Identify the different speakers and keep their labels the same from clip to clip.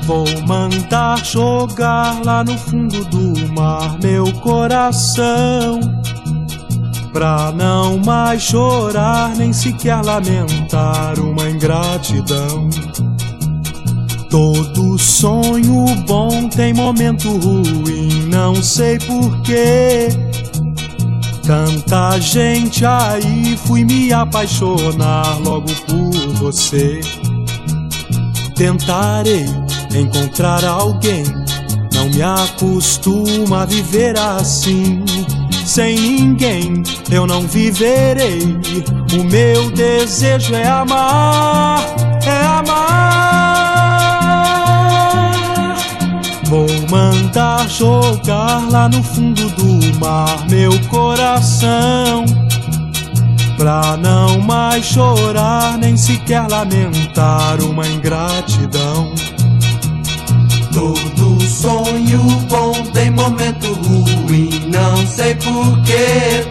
Speaker 1: Vou mandar jogar lá no fundo do mar meu coração, pra não mais chorar nem sequer lamentar uma ingratidão. Todo sonho bom tem momento ruim, não sei porquê. Tanta gente aí, fui me apaixonar logo por você. Tentarei encontrar alguém, não me acostumo a viver assim. Sem ninguém eu não viverei, o meu desejo é amar, é amar. Vou mandar jogar lá no fundo do mar meu coração, pra não mais chorar nem sequer lamentar uma ingratidão.
Speaker 2: Todo sonho bom tem momento ruim, não sei porquê.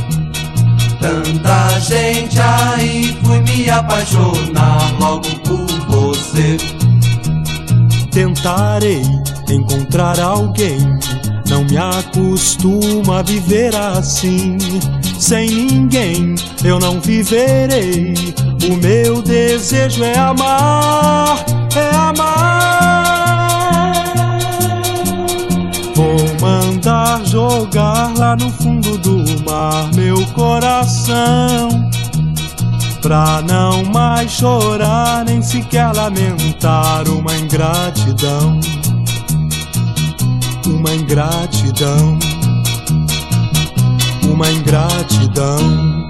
Speaker 2: Tanta gente aí, fui me apaixonar logo por você.
Speaker 1: Tentarei encontrar alguém, não me acostumo a viver assim. Sem ninguém eu não viverei, o meu desejo é amar, é amar. Vou mandar jogar lá no fundo do mar meu coração, pra não mais chorar nem sequer lamentar uma ingratidão. Uma ingratidão, uma ingratidão.